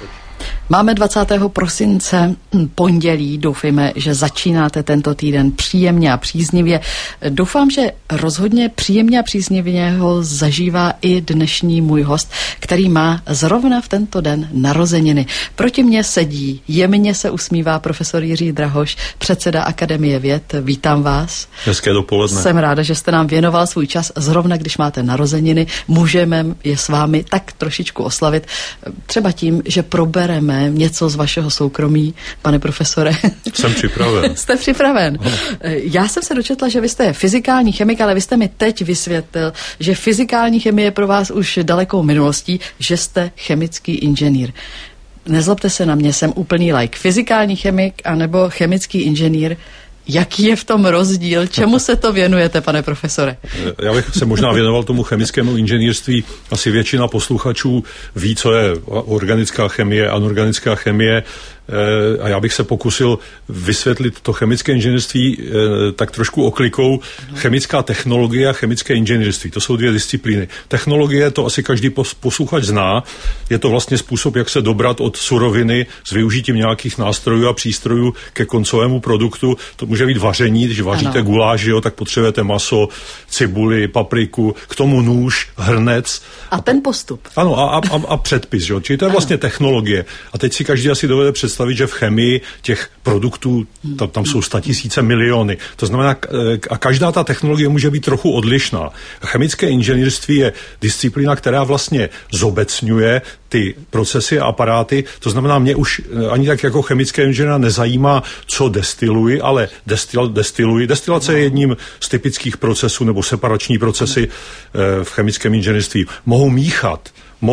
Máme 20. prosince, pondělí, doufejme, že začínáte tento týden příjemně a příznivě. Doufám, že rozhodně příjemně a příznivě ho zažívá i dnešní můj host, který má zrovna v tento den narozeniny. Proti mně sedí, jemně se usmívá profesor Jiří Drahoš, předseda Akademie věd. Vítám vás. Hezké dopoledne. Jsem ráda, že jste nám věnoval svůj čas zrovna, když máte narozeniny. Můžeme je s vámi tak trošičku oslavit, třeba tím, že probereme něco z vašeho soukromí, pane profesore. Jsem připraven. Jste připraven. Já jsem se dočetla, že vy jste fyzikální chemik, ale vy jste mi teď vysvětlil, že fyzikální chemie je pro vás už dalekou minulostí, že jste chemický inženýr. Nezlobte se na mě, jsem úplný laik. Fyzikální chemik anebo chemický inženýr, jaký je v tom rozdíl? Čemu se to věnujete, pane profesore? Já bych se možná věnoval tomu chemickému inženýrství. Asi většina posluchačů ví, co je organická chemie, anorganická chemie. A já bych se pokusil vysvětlit to chemické inženýrství tak trošku oklikou. Chemická technologie a chemické inženýrství. To jsou dvě disciplíny. Technologie, to asi každý posluchač zná. Je to vlastně způsob, jak se dobrat od suroviny s využitím nějakých nástrojů a přístrojů ke koncovému produktu. To může být vaření, když vaříte guláš, tak potřebujete maso, cibuli, papriku, k tomu nůž, hrnec. A ten postup. Ano, a předpis, jo. Čili to je vlastně technologie. A teď si každý asi dovede představit, že v chemii těch produktů, tam jsou 100 000 miliony. To znamená, a každá ta technologie může být trochu odlišná. Chemické inženýrství je disciplína, která vlastně zobecňuje ty procesy a aparáty. To znamená, mě už ani tak jako chemické inženýra nezajímá, co destiluji, ale destiluji. Destilace je jedním z typických procesů nebo separační procesy v chemickém inženýrství. Mohu míchat,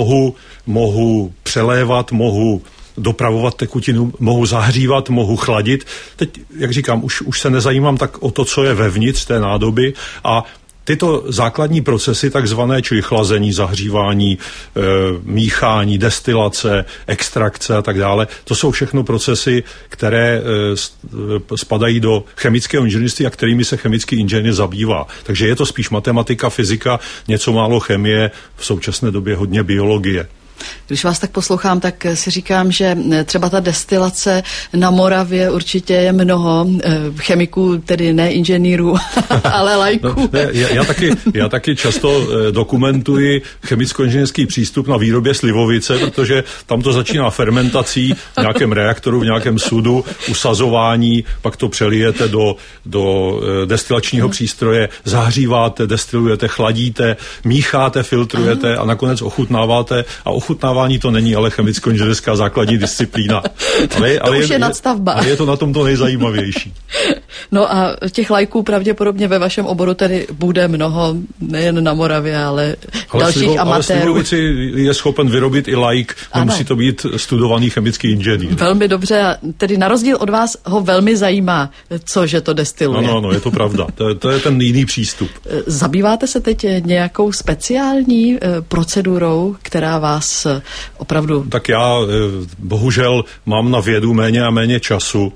mohu přelévat, mohu dopravovat tekutinu, mohu zahřívat, mohu chladit. Teď, jak říkám, už se nezajímám tak o to, co je vevnitř té nádoby a tyto základní procesy, takzvané, čili chlazení, zahřívání, míchání, destilace, extrakce a tak dále, to jsou všechno procesy, které spadají do chemického inženýrství a kterými se chemický inženýr zabývá. Takže je to spíš matematika, fyzika, něco málo chemie, v současné době hodně biologie. Když vás tak poslouchám, tak si říkám, že třeba ta destilace na Moravě určitě je mnoho chemiků, tedy ne inženýrů, ale laiků. No, já taky často dokumentuji chemicko-inženýrský přístup na výrobě slivovice, protože tam to začíná fermentací v nějakém reaktoru, v nějakém sudu, usazování, pak to přelijete do destilačního přístroje, zahříváte, destilujete, chladíte, mícháte, filtrujete a nakonec ochutnáváte a ochutnávání to není, ale chemicko-inženýrská základní disciplína. To už je nadstavba. Ale je to na tom to nejzajímavější. No a těch laiků pravděpodobně ve vašem oboru tedy bude mnoho, nejen na Moravě, ale dalších amatérů. Ale slivovici je schopen vyrobit i laik, nemusí to být studovaný chemický inženýr. Velmi dobře, a tedy na rozdíl od vás ho velmi zajímá, že to destiluje. No, je to pravda. To je ten jiný přístup. Zabýváte se teď nějakou speciální procedurou, která vás opravdu... Tak já bohužel mám na vědu méně a méně času.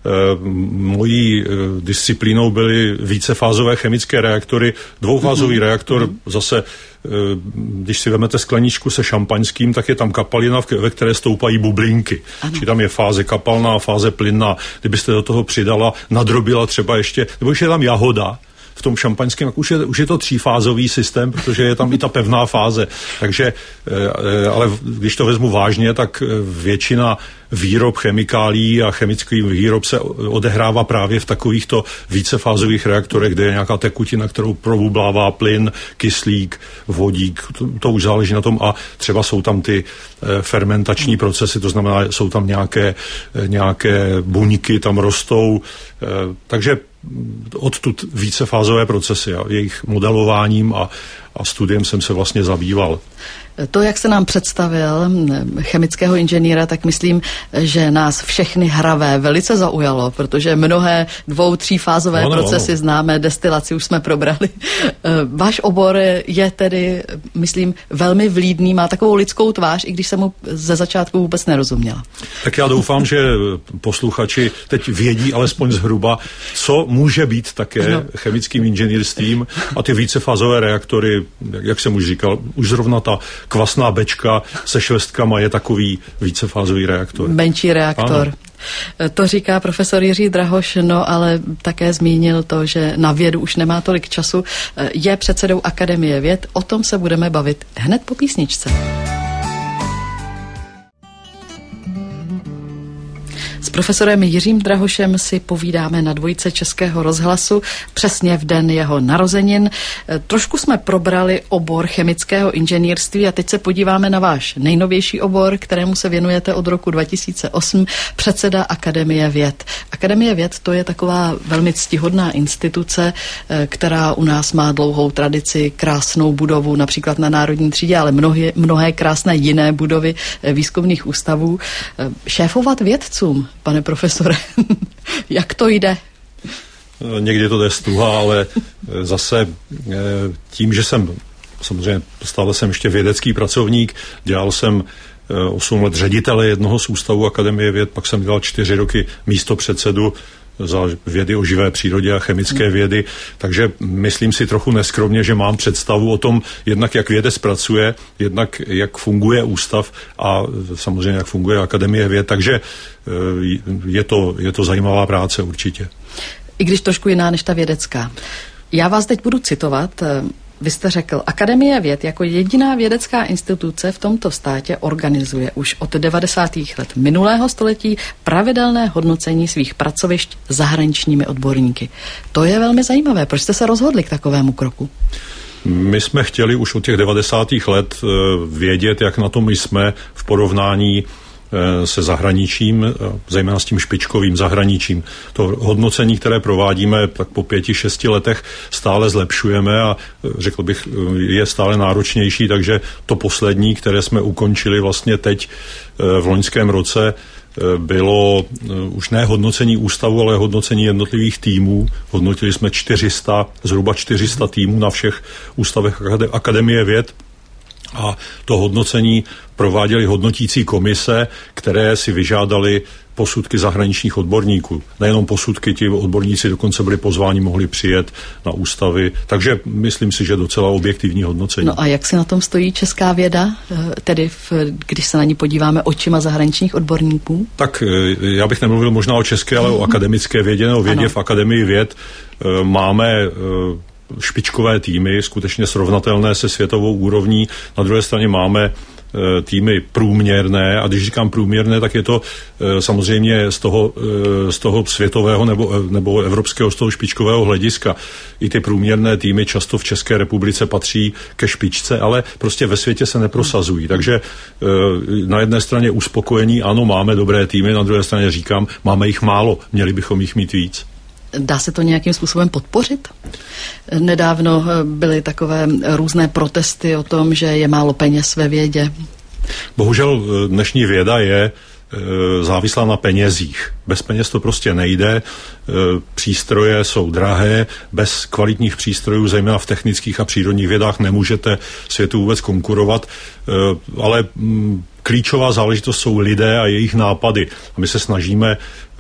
Mojí disciplínou byly vícefázové chemické reaktory. Dvoufázový reaktor zase, když si vezmete skleničku se šampaňským, tak je tam kapalina, ve které stoupají bublinky. Či tam je fáze kapalná a fáze plynná. Kdybyste do toho přidala, nadrobila třeba ještě, nebo už je tam jahoda, v tom šampaňském, už je to třífázový systém, protože je tam i ta pevná fáze. Takže, ale když to vezmu vážně, tak většina výrob chemikálií a chemický výrob se odehrává právě v takovýchto vícefázových reaktorech, kde je nějaká tekutina, kterou probublává plyn, kyslík, vodík. To už záleží na tom a třeba jsou tam ty fermentační procesy, to znamená, jsou tam nějaké buňky, tam rostou. Takže odtud vícefázové procesy a jejich modelováním a studiem jsem se vlastně zabýval. To, jak se nám představil chemického inženýra, tak myslím, že nás všechny hravé velice zaujalo, protože mnohé 2-, 3fázové procesy známe, destilaci už jsme probrali. Váš obor je tedy, myslím, velmi vlídný, má takovou lidskou tvář, i když jsem mu ze začátku vůbec nerozuměla. Tak já doufám, že posluchači teď vědí alespoň zhruba, co může být také chemickým inženýrstvím a ty vícefázové reaktory, jak jsem už říkal, už zrovna ta kvasná bečka se švestkama je takový vícefázový reaktor. Menší reaktor. Ano. To říká profesor Jiří Drahoš, no ale také zmínil to, že na vědu už nemá tolik času. Je předsedou Akademie věd, o tom se budeme bavit hned po písničce. S profesorem Jiřím Drahošem si povídáme na Dvojce Českého rozhlasu přesně v den jeho narozenin. Trošku jsme probrali obor chemického inženýrství a teď se podíváme na váš nejnovější obor, kterému se věnujete od roku 2008, předseda Akademie věd. Akademie věd to je taková velmi ctihodná instituce, která u nás má dlouhou tradici, krásnou budovu, například na Národní třídě, ale mnohé krásné jiné budovy výzkumných ústavů. Šéfovat vědcům, pane profesore, jak to jde? Někdy to jde stuha, ale zase tím, že samozřejmě stále jsem ještě vědecký pracovník, dělal jsem 8 let ředitele jednoho z ústavů Akademie věd, pak jsem dělal 4 roky místopředsedu za vědy o živé přírodě a chemické vědy, takže myslím si trochu neskromně, že mám představu o tom, jednak jak vědec pracuje, jednak jak funguje ústav a samozřejmě jak funguje Akademie věd, takže je to zajímavá práce určitě. I když trošku jiná než ta vědecká. Já vás teď budu citovat. Vy jste řekl, Akademie věd jako jediná vědecká instituce v tomto státě organizuje už od 90. let minulého století pravidelné hodnocení svých pracovišť zahraničními odborníky. To je velmi zajímavé. Proč jste se rozhodli k takovému kroku? My jsme chtěli už od těch 90. let vědět, jak na tom jsme v porovnání se zahraničím, zejména s tím špičkovým zahraničím. To hodnocení, které provádíme, tak po 5-6 letech stále zlepšujeme a řekl bych, je stále náročnější, takže to poslední, které jsme ukončili vlastně teď v loňském roce, bylo už ne hodnocení ústavu, ale hodnocení jednotlivých týmů. Hodnotili jsme zhruba 400 týmů na všech ústavech Akademie věd. A to hodnocení prováděly hodnotící komise, které si vyžádali posudky zahraničních odborníků. Nejenom posudky, ti odborníci dokonce byli pozváni, mohli přijet na ústavy. Takže myslím si, že docela objektivní hodnocení. No a jak si na tom stojí česká věda, tedy když se na ní podíváme očima zahraničních odborníků? Tak já bych nemluvil možná o české, ale o akademické vědě, o vědě. Ano. V Akademii věd máme špičkové týmy, skutečně srovnatelné se světovou úrovní. Na druhé straně máme týmy průměrné, a když říkám průměrné, tak je to samozřejmě z toho světového nebo evropského, z toho špičkového hlediska. I ty průměrné týmy často v České republice patří ke špičce, ale prostě ve světě se neprosazují. Takže na jedné straně uspokojení, ano, máme dobré týmy, na druhé straně říkám, máme jich málo, měli bychom jich mít víc. Dá se to nějakým způsobem podpořit? Nedávno byly takové různé protesty o tom, že je málo peněz ve vědě. Bohužel dnešní věda je závislá na penězích. Bez peněz to prostě nejde. Přístroje jsou drahé. Bez kvalitních přístrojů, zejména v technických a přírodních vědách, nemůžete světu vůbec konkurovat. Ale klíčová záležitost jsou lidé a jejich nápady. A my se snažíme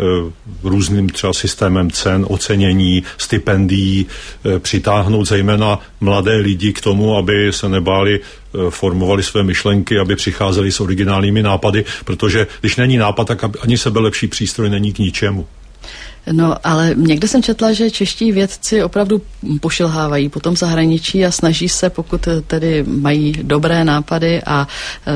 různým třeba systémem cen, ocenění, stipendií přitáhnout zejména mladé lidi k tomu, aby se nebáli, formovali své myšlenky, aby přicházeli s originálními nápady, protože když není nápad, tak ani sebelepší přístroj není k ničemu. No, ale někde jsem četla, že čeští vědci opravdu pošilhávají po tom zahraničí a snaží se, pokud tedy mají dobré nápady a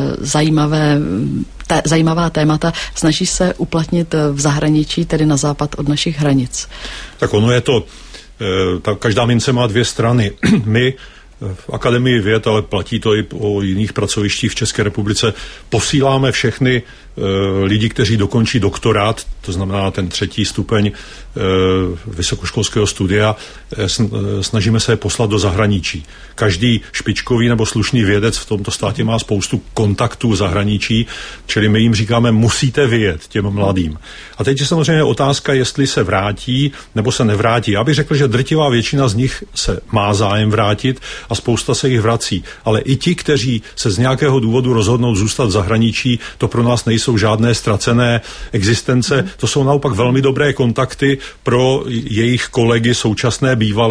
zajímavá témata, snaží se uplatnit v zahraničí, tedy na západ od našich hranic. Tak ono je to, každá mince má dvě strany. My v Akademii věd, ale platí to i o jiných pracovištích v České republice, posíláme všechny lidi, kteří dokončí doktorát, to znamená ten 3. stupeň vysokoškolského studia, snažíme se je poslat do zahraničí. Každý špičkový nebo slušný vědec v tomto státě má spoustu kontaktů v zahraničí, čili my jim říkáme, musíte vyjet těm mladým. A teď je samozřejmě otázka, jestli se vrátí nebo se nevrátí. Já bych řekl, že drtivá většina z nich se má zájem vrátit a spousta se jich vrací. Ale i ti, kteří se z nějakého důvodu rozhodnou zůstat v zahraničí, to pro nás nejsou žádné ztracené existence, to jsou naopak velmi dobré kontakty pro jejich kolegy, současné, bývalé,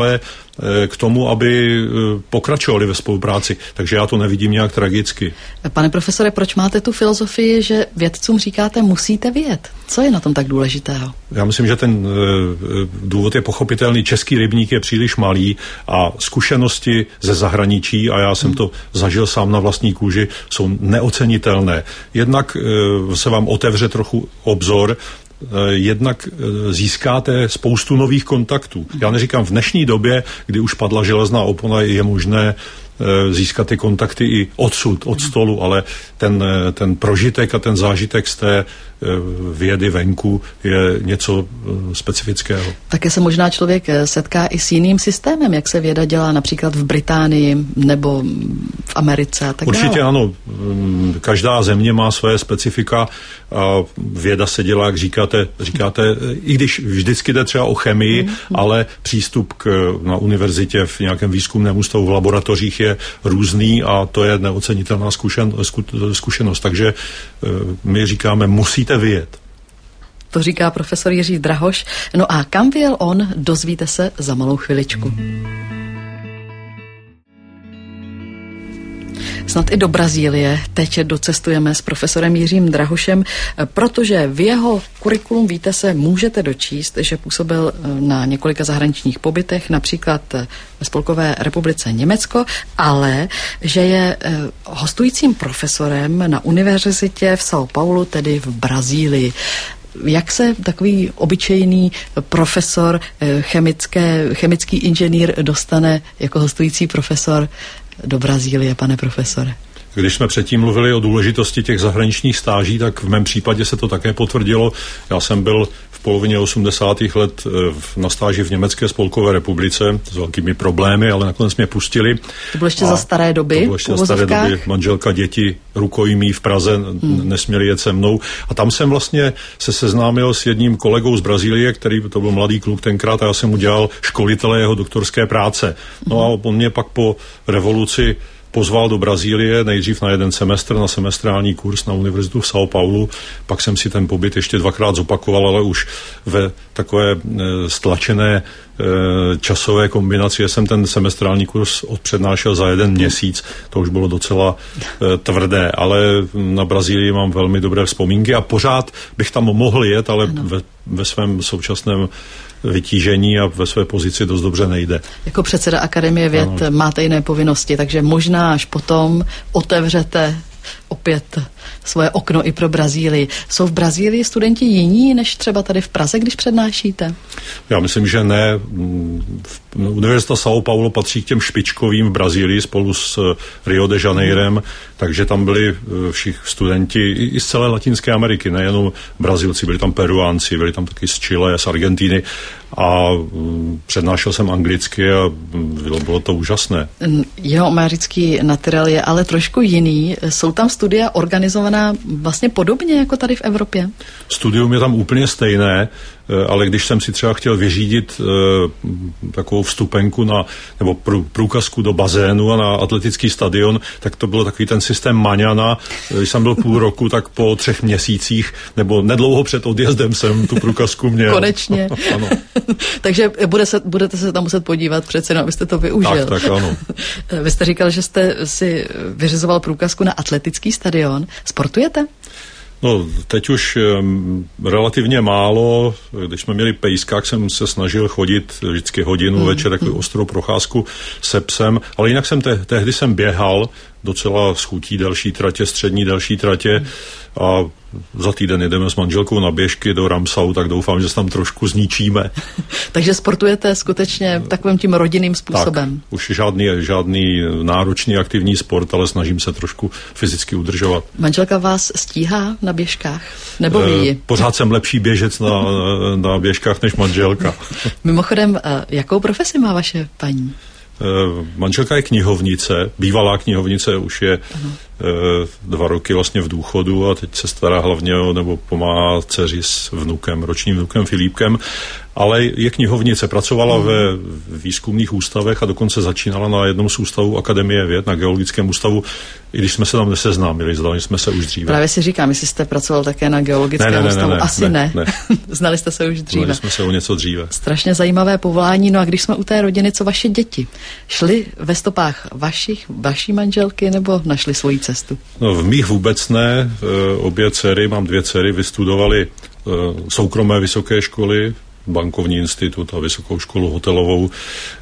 k tomu, aby pokračovali ve spolupráci. Takže já to nevidím nějak tragicky. Pane profesore, proč máte tu filozofii, že vědcům říkáte, musíte vědět? Co je na tom tak důležitého? Já myslím, že ten důvod je pochopitelný. Český rybník je příliš malý a zkušenosti ze zahraničí, a já jsem to zažil sám na vlastní kůži, jsou neocenitelné. Jednak se vám otevře trochu obzor, jednak získáte spoustu nových kontaktů. Já neříkám v dnešní době, kdy už padla železná opona, je možné získat ty kontakty i odsud, od stolu, ale ten prožitek a ten zážitek z té vědy venku je něco specifického. Také se možná člověk setká i s jiným systémem, jak se věda dělá například v Británii nebo v Americe a tak dále. Určitě ano. Každá země má své specifika a věda se dělá, jak říkáte, i když vždycky jde třeba o chemii, ale přístup na univerzitě v nějakém výzkumném ústavu v laboratořích je různý a to je neocenitelná zkušenost. Takže my říkáme, musíte vyjet. To říká profesor Jiří Drahoš. No a kam vyjel on, dozvíte se za malou chviličku. Snad i do Brazílie teď docestujeme s profesorem Jiřím Drahošem, protože v jeho kurikulum, víte se, můžete dočíst, že působil na několika zahraničních pobytech, například ve Spolkové republice Německo, ale že je hostujícím profesorem na univerzitě v São Paulo, tedy v Brazílii. Jak se takový obyčejný profesor, chemický inženýr dostane jako hostující profesor do Brazílie, pane profesore? Když jsme předtím mluvili o důležitosti těch zahraničních stáží, tak v mém případě se to také potvrdilo. Já jsem byl v polovině 80. let na stáži v Německé spolkové republice s velkými problémy, ale nakonec mě pustili. To bylo ještě za staré doby? To bylo ještě za staré doby. Manželka, děti, rukojmí v Praze, nesměli jet se mnou. A tam jsem vlastně se seznámil s jedním kolegou z Brazílie, který to byl mladý kluk tenkrát, a já jsem mu dělal školitele jeho doktorské práce. No a on mě pak po revoluci pozval do Brazílie, nejdřív na jeden semestr, na semestrální kurz na univerzitu v São Paulo, pak jsem si ten pobyt ještě 2krát zopakoval, ale už ve takové stlačené časové kombinaci, jsem ten semestrální kurz odpřednášel za 1 měsíc, to už bylo docela tvrdé, ale na Brazílii mám velmi dobré vzpomínky a pořád bych tam mohl jet, ale ve svém současném vytížení a ve své pozici dost dobře nejde. Jako předseda Akademie věd máte jiné povinnosti, takže možná až potom otevřete opět svoje okno i pro Brazílii. Jsou v Brazílii studenti jiní než třeba tady v Praze, když přednášíte? Já myslím, že ne. Univerzita São Paulo patří k těm špičkovým v Brazílii spolu s Rio de Janeirem, takže tam byli všichni studenti i z celé Latinské Ameriky, nejenom Brazilci, byli tam Peruánci, byli tam taky z Chile, z Argentiny a přednášel jsem anglicky a bylo to úžasné. Jeho americký naturel je ale trošku jiný. Jsou tam studia organizovaná vlastně podobně jako tady v Evropě? Studium je tam úplně stejné, ale když jsem si třeba chtěl vyřídit takovou vstupenku nebo průkazku do bazénu a na atletický stadion, tak to byl takový ten systém Maňana. Když jsem byl půl roku, tak po 3 měsících nebo nedlouho před odjezdem jsem tu průkazku měl. Konečně. Ano. Takže budete se tam muset podívat přece, abyste to využil. Tak ano. Vy jste říkal, že jste si vyřizoval průkazku na atletický stadion. Sportujete? No, teď už relativně málo. Když jsme měli pejskák, jsem se snažil chodit vždycky hodinu večer, takovou ostrou procházku se psem, ale jinak tehdy jsem běhal docela s chutí delší tratě, střední delší tratě a za týden jedeme s manželkou na běžky do Ramsau, tak doufám, že se tam trošku zničíme. Takže sportujete skutečně takovým tím rodinným způsobem? Tak, už žádný náročný aktivní sport, ale snažím se trošku fyzicky udržovat. Manželka vás stíhá na běžkách? Nebo ví? Pořád jsem lepší běžec na běžkách než manželka. Mimochodem, jakou profesi má vaše paní? Manželka je knihovnice, bývalá knihovnice, už je 2 roky vlastně v důchodu a teď se stará hlavně nebo pomáhá dceři s vnukem, ročním vnukem Filipkem, ale je knihovnice, pracovala ve výzkumných ústavech a dokonce začínala na jednom z ústavů Akademie věd, na Geologickém ústavu, i když jsme se tam neseznámili, znali jsme se už dříve. Právě si říkám, jestli jste pracoval také na Geologickém ústavu, asi ne. Znali jste se už dříve. Znali jsme se o něco dříve. Strašně zajímavé povolání, no a když jsme u té rodiny, co vaše děti? Šly ve stopách vaší manželky nebo našli svoji cestu? No, v mých vůbec ne. Obě dcery, mám 2 dcery, vystudovaly soukromé vysoké školy, bankovní institut a vysokou školu hotelovou,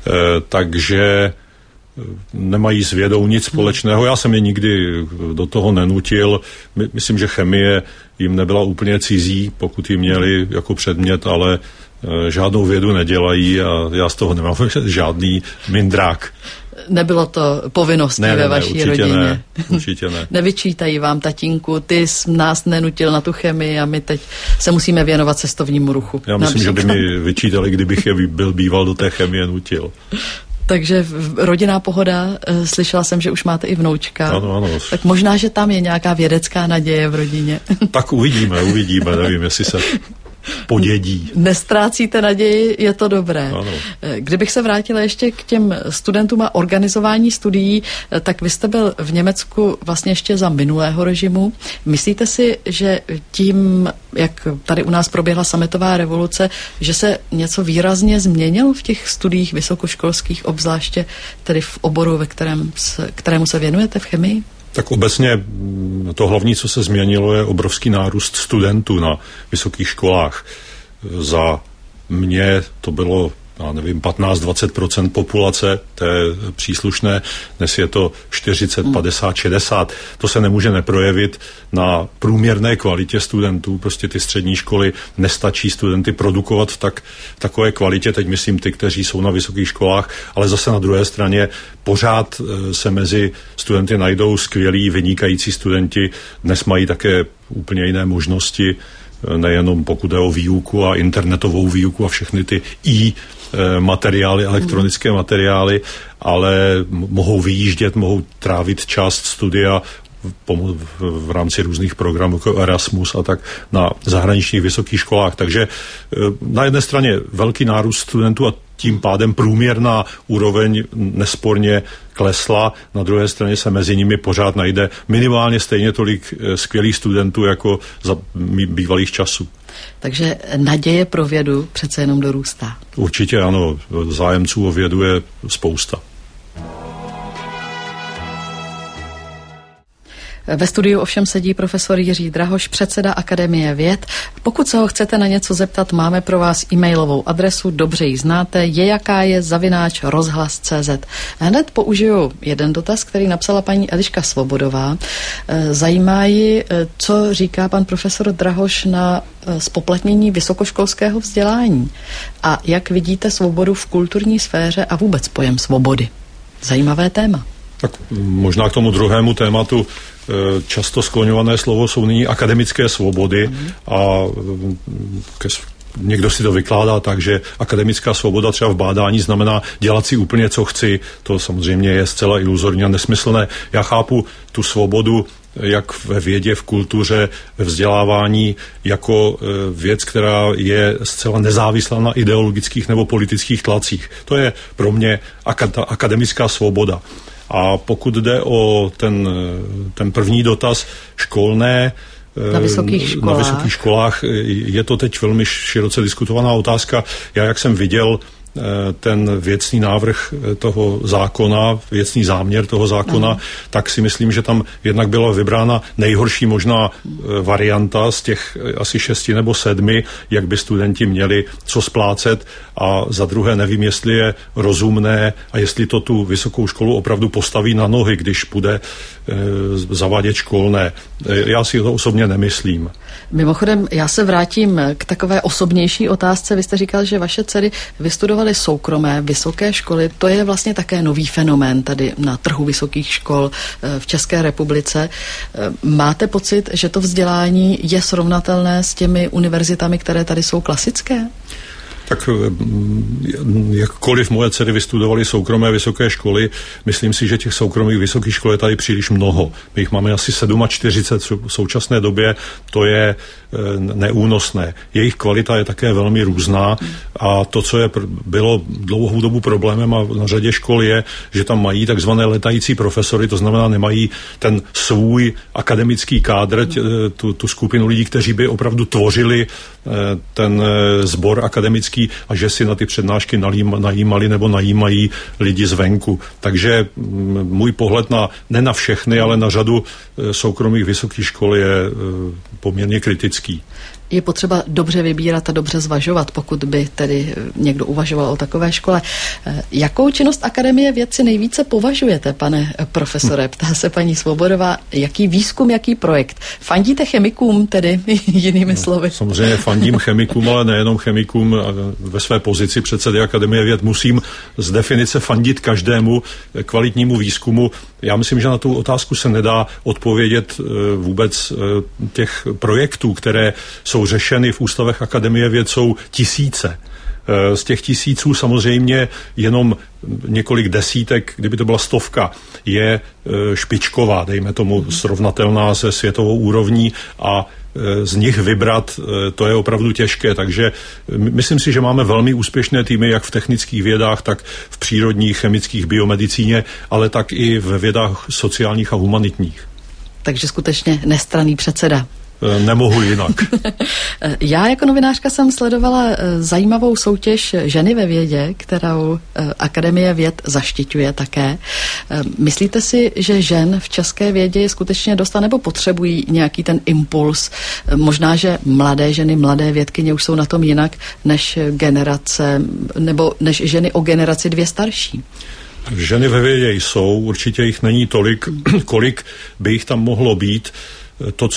takže nemají s vědou nic společného. Já jsem je nikdy do toho nenutil. Myslím, že chemie jim nebyla úplně cizí, pokud ji měli jako předmět, ale žádnou vědu nedělají a já z toho nemám žádný mindrák. Nebylo to povinností ve vaší rodině? Určitě ne. Nevyčítají vám, tatínku, ty nás nenutil na tu chemii a my teď se musíme věnovat cestovnímu ruchu. Já myslím, že by mi vyčítali, kdybych je byl býval do té chemie nutil. Takže rodinná pohoda, slyšela jsem, že už máte i vnoučka. Ano. Tak možná, že tam je nějaká vědecká naděje v rodině. Tak uvidíme, nevím, jestli se podědí. Nestrácíte naději, je to dobré. Ano. Kdybych se vrátila ještě k těm studentům a organizování studií, tak vy jste byl v Německu vlastně ještě za minulého režimu. Myslíte si, že tím, jak tady u nás proběhla sametová revoluce, že se něco výrazně změnilo v těch studiích vysokoškolských, obzvláště tedy v oboru, kterému se věnujete v chemii? Tak obecně to hlavní, co se změnilo, je obrovský nárůst studentů na vysokých školách. Za mě to bylo, 15-20% populace té příslušné, dnes je to 40, 50, 60. To se nemůže neprojevit na průměrné kvalitě studentů. Prostě ty střední školy nestačí studenty produkovat v takové kvalitě, teď myslím ty, kteří jsou na vysokých školách, ale zase na druhé straně pořád se mezi studenty najdou skvělí, vynikající studenti. Dnes mají také úplně jiné možnosti, nejenom pokud je o výuku a internetovou výuku a všechny ty materiály, elektronické materiály, ale mohou vyjíždět, mohou trávit část studia v rámci různých programů jako Erasmus a tak na zahraničních vysokých školách. Takže na jedné straně velký nárůst studentů a tím pádem průměrná úroveň nesporně klesla, na druhé straně se mezi nimi pořád najde minimálně stejně tolik skvělých studentů jako za bývalých časů. Takže naděje pro vědu přece jenom dorůstá. Určitě ano, zájemců o vědu je spousta. Ve studiu ovšem sedí profesor Jiří Drahoš, předseda Akademie věd. Pokud se ho chcete na něco zeptat, máme pro vás e-mailovou adresu, dobře ji znáte, @rozhlas.cz. Hned použiju jeden dotaz, který napsala paní Eliška Svobodová. Zajímá ji, co říká pan profesor Drahoš na zpoplatnění vysokoškolského vzdělání a jak vidíte svobodu v kulturní sféře a vůbec pojem svobody. Zajímavé téma. Tak možná k tomu druhému tématu často skloňované slovo jsou nyní akademické svobody a někdo si to vykládá tak, že akademická svoboda třeba v bádání znamená dělat si úplně, co chci. To samozřejmě je zcela iluzorní a nesmyslné. Já chápu tu svobodu jak ve vědě, v kultuře, ve vzdělávání, jako věc, která je zcela nezávislá na ideologických nebo politických tlacích. To je pro mě akademická svoboda. A pokud jde o ten první dotaz školné, na vysokých školách, je to teď velmi široce diskutovaná otázka. Já, jak jsem viděl ten věcný návrh toho zákona, věcný záměr toho zákona, tak si myslím, že tam jednak byla vybrána nejhorší možná varianta z těch asi 6 nebo 7, jak by studenti měli co splácet, a za druhé nevím, jestli je rozumné a jestli to tu vysokou školu opravdu postaví na nohy, když bude zavádět školné. Já si to osobně nemyslím. Mimochodem, já se vrátím k takové osobnější otázce. Vy jste říkal, že vaše dcery vystudovaly soukromé vysoké školy. To je vlastně také nový fenomén tady na trhu vysokých škol v České republice. Máte pocit, že to vzdělání je srovnatelné s těmi univerzitami, které tady jsou klasické? Tak jakkoliv moje dcery vystudovaly soukromé vysoké školy, myslím si, že těch soukromých vysokých škol je tady příliš mnoho. My jich máme asi 47 v současné době, to je neúnosné. Jejich kvalita je také velmi různá a to, co bylo dlouhou dobu problémem a na řadě škol je, že tam mají takzvané letající profesory, to znamená nemají ten svůj akademický kádr, tu skupinu lidí, kteří by opravdu tvořili ten sbor akademický a že si na ty přednášky najímali nebo najímají lidi zvenku. Takže můj pohled ne na všechny, ale na řadu soukromých vysokých škol je poměrně kritický. Je potřeba dobře vybírat a dobře zvažovat, pokud by tedy někdo uvažoval o takové škole. Jakou činnost Akademie věd si nejvíce považujete, pane profesore? Ptá se paní Svobodová. Jaký výzkum, jaký projekt? Fandíte chemikům, tedy jinými slovy? Samozřejmě fandím chemikům, ale nejenom chemikům. Ve své pozici předsedy Akademie věd musím z definice fandit každému kvalitnímu výzkumu. Já myslím, že na tu otázku se nedá odpovědět vůbec. Těch projektů, které jsou řešeny v ústavech Akademie věd, jsou tisíce. Z těch tisíců samozřejmě jenom několik desítek, kdyby to byla 100, je špičková, dejme tomu srovnatelná se světovou úrovní a z nich vybrat, to je opravdu těžké, takže myslím si, že máme velmi úspěšné týmy jak v technických vědách, tak v přírodních, chemických, biomedicíně, ale tak i ve vědách sociálních a humanitních. Takže skutečně nestranný předseda. Nemohu jinak. Já jako novinářka jsem sledovala zajímavou soutěž Ženy ve vědě, kterou Akademie věd zaštiťuje také. Myslíte si, že žen v české vědě je skutečně dost, nebo potřebují nějaký ten impuls? Možná, že mladé ženy, mladé vědkyně už jsou na tom jinak než generace, nebo než ženy o generaci 2 starší. Ženy ve vědě jsou, určitě jich není tolik, kolik by jich tam mohlo být. To,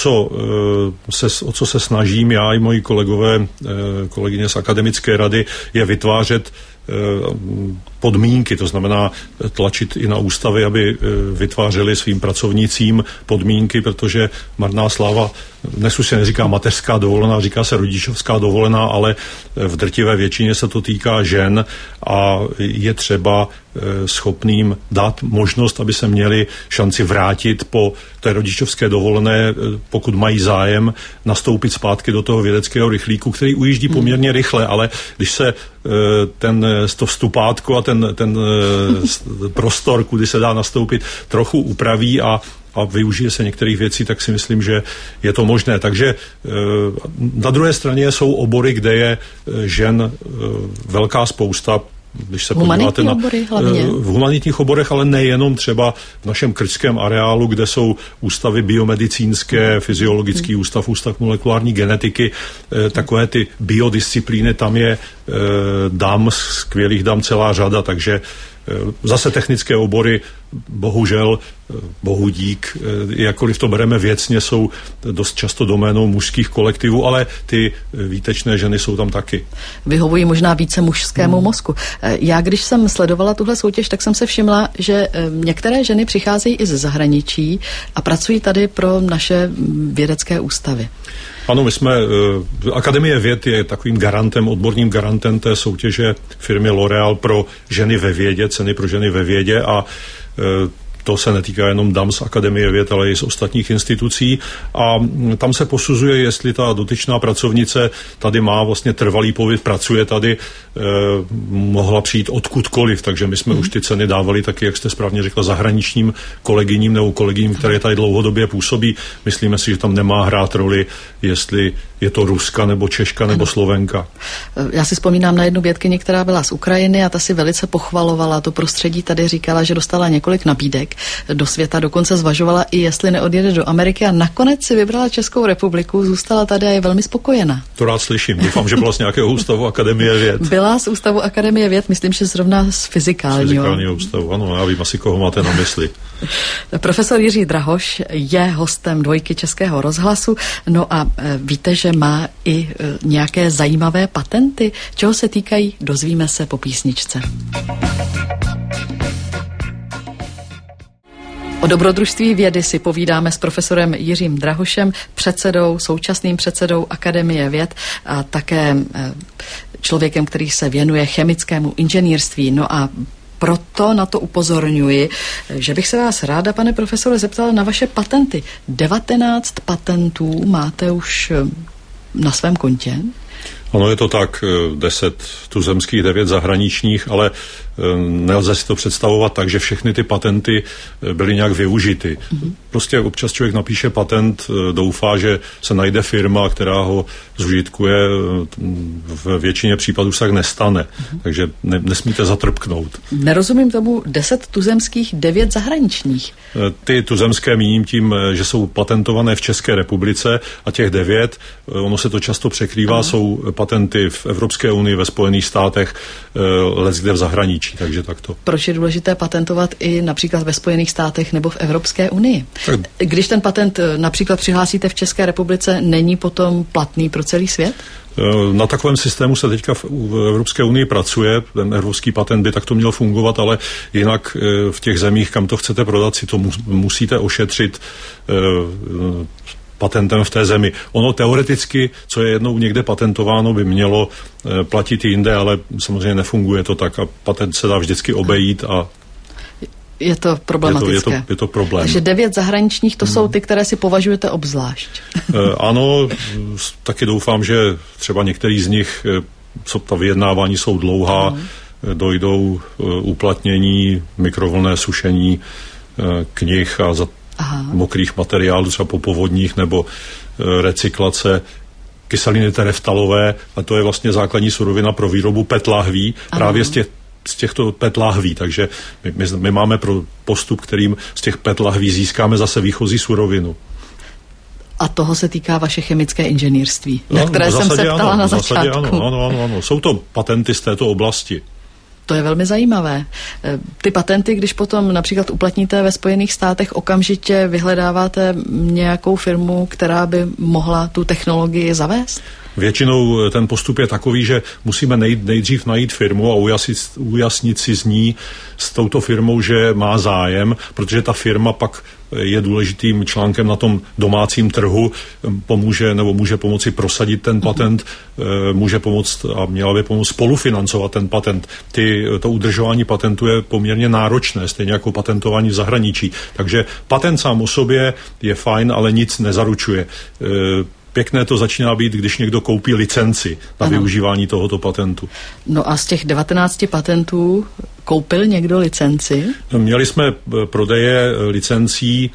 o co se snažím já i moji kolegyně z akademické rady, je vytvářet podmínky, to znamená tlačit i na ústavy, aby vytvářely svým pracovnicím podmínky, protože marná sláva, dnes už se neříká mateřská dovolená, říká se rodičovská dovolená, ale v drtivé většině se to týká žen a je třeba schopným dát možnost, aby se měli šanci vrátit po té rodičovské dovolené, pokud mají zájem, nastoupit zpátky do toho vědeckého rychlíku, který ujíždí poměrně rychle, ale když se to vstupátko a ten prostor, kudy se dá nastoupit, trochu upraví a využije se některých věcí, tak si myslím, že je to možné. Takže na druhé straně jsou obory, kde je žen velká spousta. Když se podíváte v humanitních oborech, ale nejenom třeba v našem krčském areálu, kde jsou ústavy biomedicínské, fyziologický ústav, ústav molekulární genetiky, takové ty biodisciplíny, tam je skvělých dam celá řada, takže zase technické obory, bohužel, bohu dík, jakkoliv to bereme věcně, jsou dost často doménou mužských kolektivů, ale ty výtečné ženy jsou tam taky. Vyhovují možná více mužskému mozku. Já, když jsem sledovala tuhle soutěž, tak jsem se všimla, že některé ženy přicházejí i ze zahraničí a pracují tady pro naše vědecké ústavy. Ano, Akademie věd je takovým odborným garantem té soutěže firmy L'Oréal pro ženy ve vědě, ceny pro ženy ve vědě a to se netýká jenom dam z Akademie věd, ale i z ostatních institucí a tam se posuzuje, jestli ta dotyčná pracovnice tady má vlastně trvalý pobyt, pracuje tady, mohla přijít odkudkoliv, takže my jsme už ty ceny dávali taky, jak jste správně řekla, zahraničním kolegyním nebo kolegyním, které tady dlouhodobě působí. Myslíme si, že tam nemá hrát roli, jestli je to Ruska nebo Češka nebo Slovenka. Já si vzpomínám na jednu vědkyni, která byla z Ukrajiny a ta si velice pochvalovala to prostředí, tady říkala, že dostala několik nabídek do světa, dokonce zvažovala i jestli neodjede do Ameriky a nakonec si vybrala Českou republiku, zůstala tady a je velmi spokojená. To rád slyším, doufám, že byla z nějakého ústavu Akademie věd. Byla z ústavu Akademie věd, myslím, že zrovna z fyzikálního ústavu, ano, já vím asi, koho máte na mysli. Profesor Jiří Drahoš je hostem Dvojky Českého rozhlasu, no a víte, že má i nějaké zajímavé patenty, čeho se týkají, dozvíme se po písničce. O dobrodružství vědy si povídáme s profesorem Jiřím Drahošem, současným předsedou Akademie věd a také člověkem, který se věnuje chemickému inženýrství. No a proto na to upozorňuji, že bych se vás ráda, pane profesore, zeptala na vaše patenty. 19 patentů máte už na svém kontě? Ono je to tak, 10 tuzemských, 9 zahraničních, ale nelze si to představovat tak, že všechny ty patenty byly nějak využity. Prostě občas člověk napíše patent, doufá, že se najde firma, která ho zužitkuje, v většině případů se tak nestane. Takže nesmíte zatrpknout. Nerozumím tomu, 10 tuzemských, 9 zahraničních. Ty tuzemské míním tím, že jsou patentované v České republice a těch 9, ono se to často překrývá, jsou patenty v Evropské unii, ve Spojených státech, leckde v zahraničí, takže takto. Proč je důležité patentovat i například ve Spojených státech nebo v Evropské unii? Tak, když ten patent například přihlásíte v České republice, není potom platný pro celý svět? Na takovém systému se teďka v Evropské unii pracuje, ten evropský patent by takto měl fungovat, ale jinak v těch zemích, kam to chcete prodat, si to musíte ošetřit patentem v té zemi. Ono teoreticky, co je jednou někde patentováno, by mělo platit jinde, ale samozřejmě nefunguje to tak a patent se dá vždycky obejít a je to problematické. Je to problém. Takže 9 zahraničních, to jsou ty, které si považujete obzvlášť. Ano, taky doufám, že třeba některý z nich, ta vyjednávání jsou dlouhá, dojdou uplatnění, mikrovlnné sušení knih a mokrých materiálů, třeba po povodních, nebo recyklace kyseliny tereftalové, a to je vlastně základní surovina pro výrobu PET lahví, právě z těchto PET lahví, takže my máme postup, kterým z těch PET lahví získáme zase výchozí surovinu. A toho se týká vaše chemické inženýrství, na které jsem se ptala na začátku. Ano. Jsou to patenty z této oblasti. To je velmi zajímavé. Ty patenty, když potom například uplatníte ve Spojených státech, okamžitě vyhledáváte nějakou firmu, která by mohla tu technologii zavést? Většinou ten postup je takový, že musíme nejdřív najít firmu a ujasnit si z ní s touto firmou, že má zájem, protože ta firma pak je důležitým článkem na tom domácím trhu, může pomoci prosadit ten patent, může pomoct a měla by pomoct spolufinancovat ten patent. To udržování patentu je poměrně náročné, stejně jako patentování v zahraničí. Takže patent sám o sobě je fajn, ale nic nezaručuje. Pěkné to začíná být, když někdo koupí licenci na využívání tohoto patentu. No a z těch 19 patentů koupil někdo licenci? Měli jsme prodeje licencí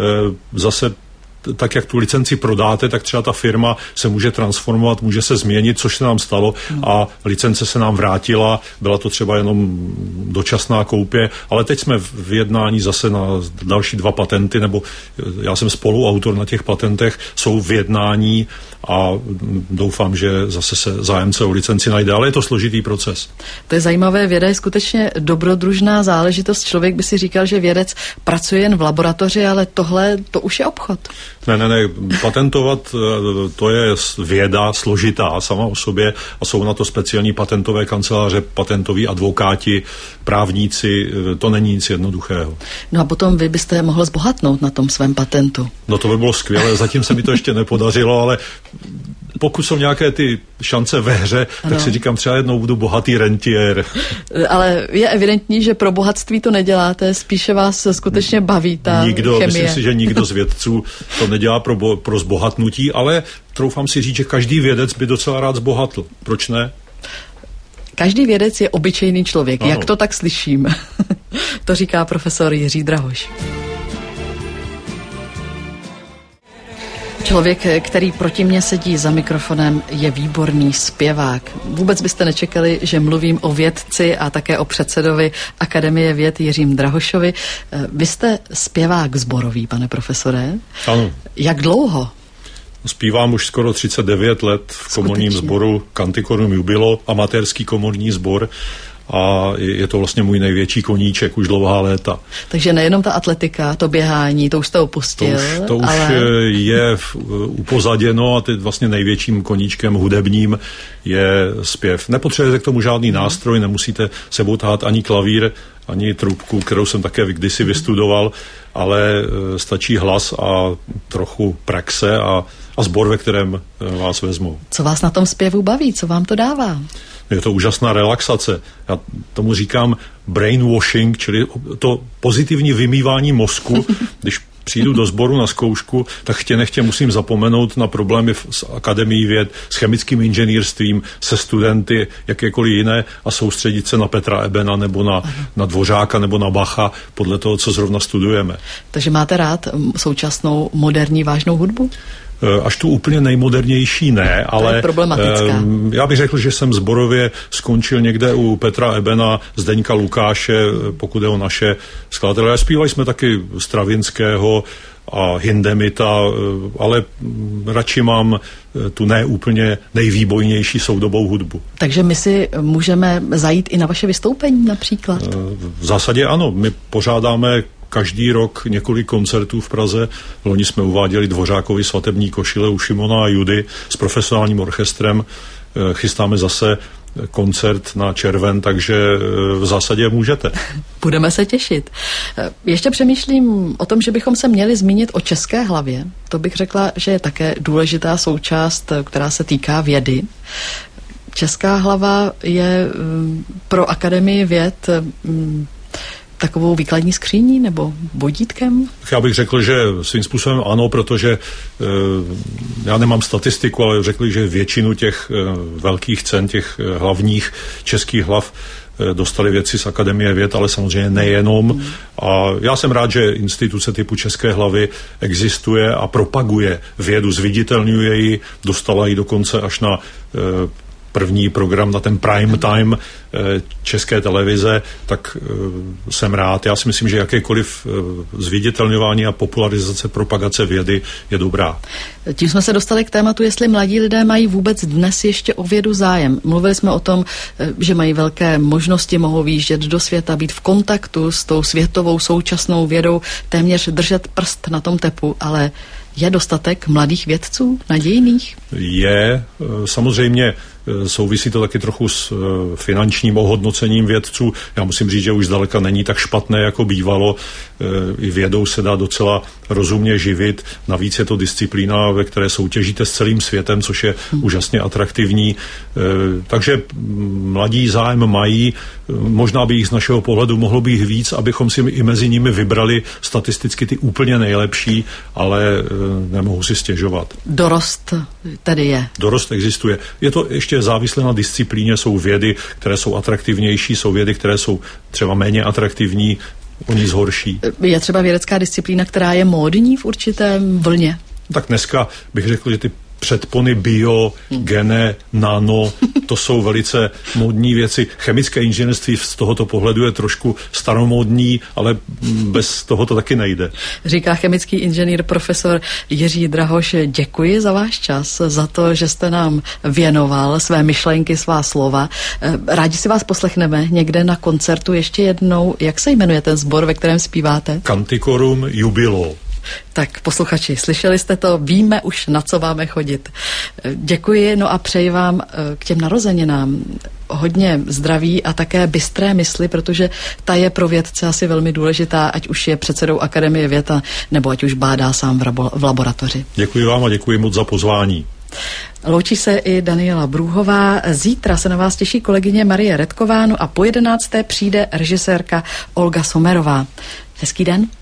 zase tak, jak tu licenci prodáte, tak třeba ta firma se může transformovat, může se změnit, což se nám stalo a licence se nám vrátila, byla to třeba jenom dočasná koupě, ale teď jsme v jednání zase na další 2 patenty, nebo já jsem spoluautor na těch patentech, jsou v jednání a doufám, že zase se zájemce o licenci najde, ale je to složitý proces. To je zajímavé, věda je skutečně dobrodružná záležitost. Člověk by si říkal, že vědec pracuje jen v laboratoři, ale tohle, to už je obchod. Ne, patentovat to je věda složitá sama o sobě a jsou na to speciální patentové kanceláře, patentoví advokáti, právníci, to není nic jednoduchého. No a potom vy byste mohl zbohatnout na tom svém patentu. No to by bylo skvělé, zatím se mi to ještě nepodařilo, ale pokud jsou nějaké ty šance ve hře, tak si říkám, třeba jednou budu bohatý rentiér. Ale je evidentní, že pro bohatství to neděláte, spíše vás skutečně baví ta chemie. Myslím si, že nikdo z vědců to nedělá pro zbohatnutí, ale troufám si říct, že každý vědec by docela rád zbohatl. Proč ne? Každý vědec je obyčejný člověk, jak to tak slyším. To říká profesor Jiří Drahoš. Člověk, který proti mně sedí za mikrofonem, je výborný zpěvák. Vůbec byste nečekali, že mluvím o vědci a také o předsedovi Akademie věd Jiřím Drahošovi. Vy jste zpěvák sborový, pane profesore? Ano. Jak dlouho? Zpívám už skoro 39 let v komorním sboru Canticorum Jubilo, amatérský komorní sbor. A je to vlastně můj největší koníček už dlouhá léta. Takže nejenom ta atletika, to běhání, to už jste opustil. To už je upozaděno a teď vlastně největším koníčkem hudebním je zpěv. Nepotřebujete k tomu žádný nástroj, nemusíte sebou tahat ani klavír, ani trubku, kterou jsem také kdysi vystudoval. ale stačí hlas a trochu praxe a sbor, ve kterém vás vezmou. Co vás na tom zpěvu baví? Co vám to dává? Je to úžasná relaxace. Já tomu říkám brainwashing, čili to pozitivní vymývání mozku. Když přijdu do sboru na zkoušku, tak chtě nechtě musím zapomenout na problémy s Akademií věd, s chemickým inženýrstvím, se studenty, jakékoliv jiné a soustředit se na Petra Ebena nebo na Dvořáka nebo na Bacha podle toho, co zrovna studujeme. Takže máte rád současnou moderní vážnou hudbu? Až tu úplně nejmodernější ne, ale já bych řekl, že jsem zborově skončil někde u Petra Ebena, Zdeňka Lukáše, pokud je o naše skladatele. Zpívali jsme taky Stravinského a Hindemita, ale radši mám tu ne úplně nejvýbojnější soudobou hudbu. Takže my si můžeme zajít i na vaše vystoupení například? V zásadě ano, my pořádáme každý rok několik koncertů v Praze. Loni jsme uváděli Dvořákovi Svatební košile u Šimona a Judy s profesionálním orchestrem. Chystáme zase koncert na červen, takže v zásadě můžete. Budeme se těšit. Ještě přemýšlím o tom, že bychom se měli zmínit o České hlavě. To bych řekla, že je také důležitá součást, která se týká vědy. Česká hlava je pro Akademii věd takovou výkladní skříní nebo vodítkem? Já bych řekl, že svým způsobem ano, protože já nemám statistiku, ale řekl, že většinu těch velkých cen, těch hlavních českých hlav dostali vědci z Akademie věd, ale samozřejmě nejenom. A já jsem rád, že instituce typu České hlavy existuje a propaguje vědu, zviditelňuje ji, dostala ji dokonce až na první program na ten prime time České televize, tak jsem rád. Já si myslím, že jakékoliv zviditelňování a popularizace propagace vědy je dobrá. Tím jsme se dostali k tématu, jestli mladí lidé mají vůbec dnes ještě o vědu zájem. Mluvili jsme o tom, že mají velké možnosti, mohou výjíždět do světa, být v kontaktu s tou světovou současnou vědou, téměř držet prst na tom tepu, ale je dostatek mladých vědců, nadějných? Je, samozřejmě souvisí to taky trochu s finančním ohodnocením vědců. Já musím říct, že už zdaleka není tak špatné, jako bývalo. I vědou se dá docela rozumně živit. Navíc je to disciplína, ve které soutěžíte s celým světem, což je úžasně atraktivní. Takže mladí zájem mají. Možná by jich z našeho pohledu mohlo být víc, abychom si i mezi nimi vybrali statisticky ty úplně nejlepší, ale nemohu si stěžovat. Dorost tady je. Dorost existuje. Je to ještě závislé na disciplíně. Jsou vědy, které jsou atraktivnější, jsou vědy, které jsou třeba méně atraktivní, o nic horší. Je třeba vědecká disciplína, která je módní v určitém vlně? Tak dneska bych řekl, že ty předpony bio, gene, nano, to jsou velice módní věci. Chemické inženýrství z tohoto pohledu je trošku staromódní, ale bez toho to taky nejde. Říká chemický inženýr profesor Jiří Drahoš. Děkuji za váš čas, za to, že jste nám věnoval své myšlenky, svá slova. Rádi si vás poslechneme někde na koncertu ještě jednou. Jak se jmenuje ten sbor, ve kterém zpíváte? Canticorum Jubilo. Tak posluchači, slyšeli jste to, víme už, na co máme chodit. Děkuji, no a přeji vám k těm narozeninám hodně zdraví a také bystré mysli, protože ta je pro vědce asi velmi důležitá, ať už je předsedou Akademie věd, nebo ať už bádá sám v laboratoři. Děkuji vám a děkuji moc za pozvání. Loučí se i Daniela Brůhová. Zítra se na vás těší kolegyně Marie Redková, no a po 11. přijde režisérka Olga Somerová. Hezký den.